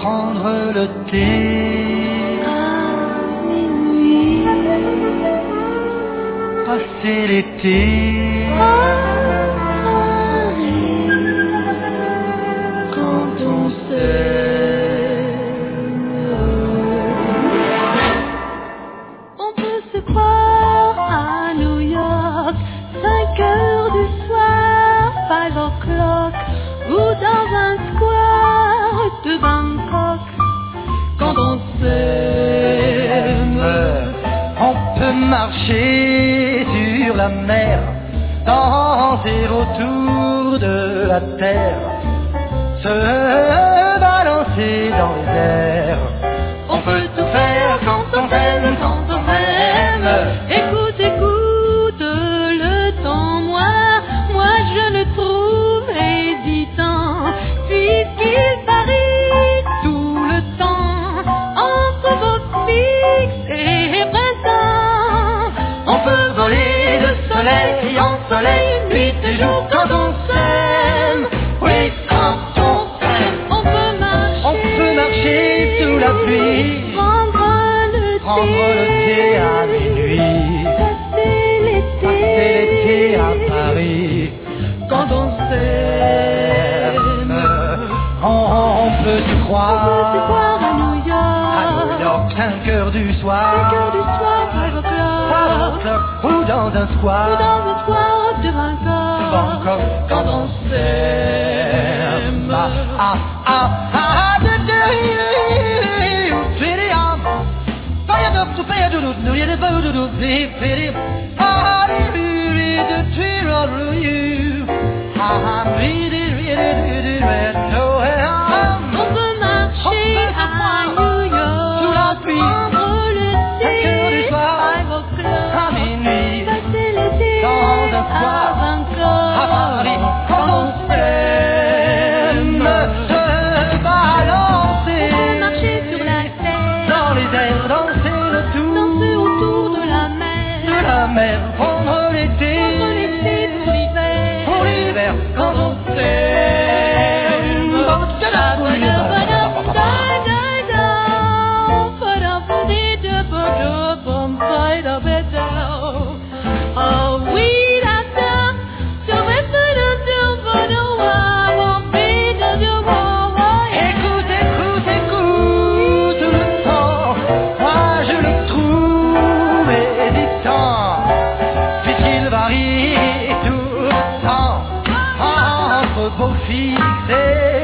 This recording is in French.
prendre le thé à minuit, passer l'été quand on s'aime. On peut se croire à New York, 5 heures du soir, 5 o'clock, ou dans un square de Bangkok. Quand on s'aime, on peut marcher sur la mer, danser autour de la terre, se balancer dans les airs. on peut tout faire quand on s'aime, quand on s'aime. Écoute, écoute, le temps, moi je le trouve hésitant, puisqu'il varie tout le temps, entre vos fixes et printemps. On peut voler de soleil en soleil, nuit et jour quand on s'aime. Oui, quand on s'aime. On peut marcher sous la pluie, prendre le thé à minuit, passer l'été à Paris. quand on s'aime. On peut se On peut se croire croire à New à New York, 5 heures du 5 soir, heures du soir, 5 o'clock, ou dans un ou square dans un soir de Bangkok. Bangkok, Quand on s'aime. On peut marcher à New York, sous la pluie, prendre le 5 heures du thé, soir, 5 o'clock, à minuit, passer l'été dans un à soir, Bangkok. à Paris, quand on s'aime, se balancer, On peut marcher sur la terre, dans les airs, danser danser autour de la la mer, mer, prendre l'été, prendre l'été pour l'hiver, quand on s'aime. Écoute, écoute, écoute le temps, moi je le trouve hésitant, puisqu'il varie tout le temps, entre beaux fixes et